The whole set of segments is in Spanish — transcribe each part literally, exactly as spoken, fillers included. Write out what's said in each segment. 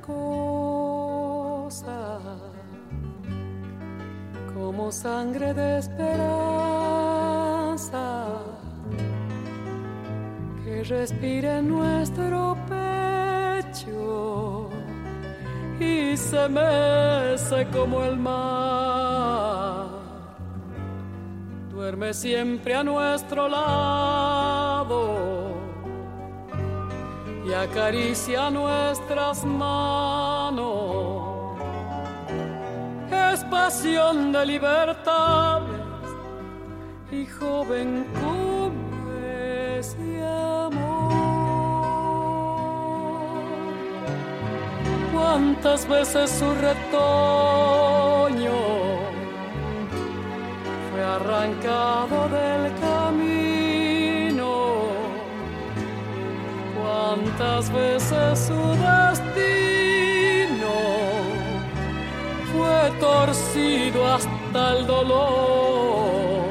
cosa como sangre de esperanza que respira en nuestro pecho y se mece como el mar. Duerme siempre a nuestro lado y acaricia nuestras manos. Es pasión de libertades y joven como ese amor. Cuántas veces su retoño fue arrancado del camino, cuántas veces su destino fue torcido hasta el dolor,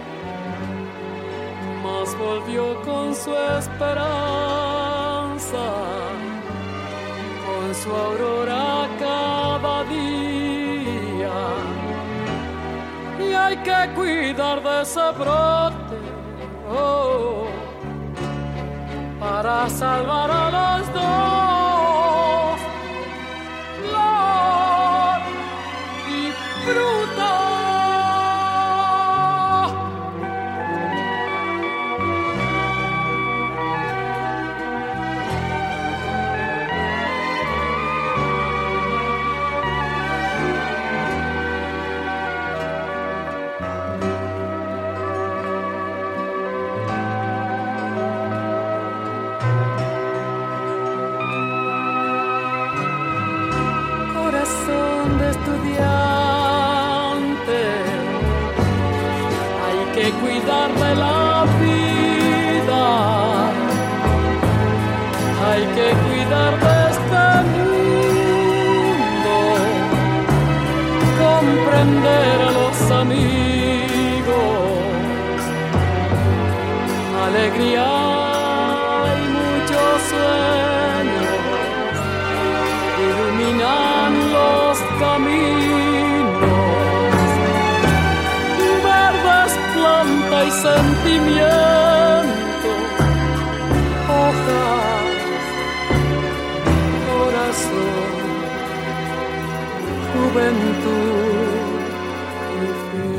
mas volvió con su esperanza, con su aurora cada día. Y hay que cuidar de ese brote, oh, para salvar a los dos, flor y fruta. De estudiante, hay que cuidar de la vida, hay que cuidar de este mundo, comprender a los amigos, alegría y muchos sueños iluminan los caminos, verdes planta y sentimiento, hojas, corazón, juventud y fin.